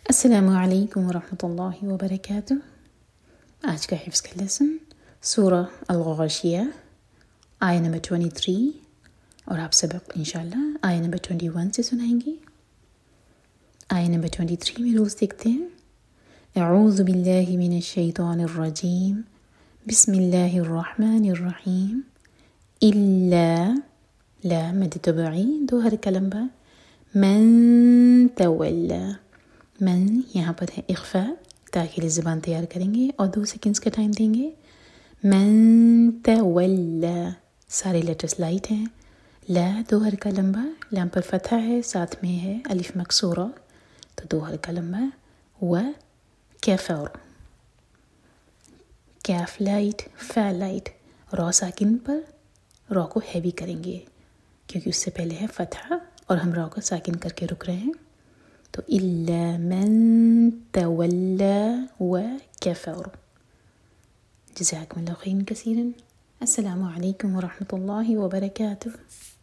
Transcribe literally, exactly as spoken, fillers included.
السلام علیکم ورحمۃ اللہ وبرکاتہ۔ آج کا حفظ کا لیسن سورہ الغاشیہ آیہ نمبر تیئیس، اور آپ سبق انشاءاللہ آیہ نمبر اکیس سے سنائیں گے۔ آیہ نمبر تیئیس میں روز دیکھتے ہیں۔ اعوذ باللہ من الشیطان الرجیم، بسم اللہ الرحمن الرحیم۔ الا لا مد طبعی دو حرکہ لمبا، من تولا، من یہاں پر ہے اخفاء، تاکہ زبان تیار کریں گے اور دو سیکنڈز کا ٹائم دیں گے۔ من تولا، سارے لیٹرز لائٹ ہیں۔ لا دو حرکہ لمبا، لام پر فتحہ ہے، ساتھ میں ہے الف مکسورہ، تو دو حرکہ لمبا۔ و کفر، کیف لائٹ، فا لائٹ، را ساکن پر را کو ہیوی کریں گے کیونکہ اس سے پہلے ہے فتحہ اور ہم را کو ساکن کر کے رک رہے ہیں۔ تو الا من تولا وکفر۔ جزاکم اللہ خیرا کثیرا۔ السلام علیکم ورحمۃ اللہ وبرکاتہ۔